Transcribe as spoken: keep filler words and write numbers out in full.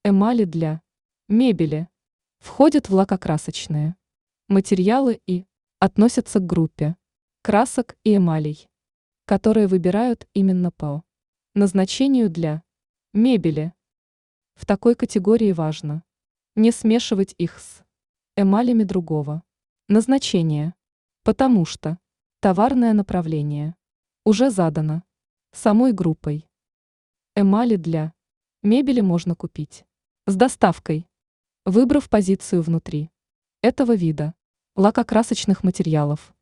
Эмали для мебели входят в лакокрасочные материалы и относятся к группе красок и эмалей, которые выбирают именно по назначению для мебели. В такой категории важно не смешивать их с эмалями другого назначения, потому что товарное направление уже задано самой группой. Эмали для мебели можно купить с доставкой, выбрав позицию внутри этого вида лакокрасочных материалов.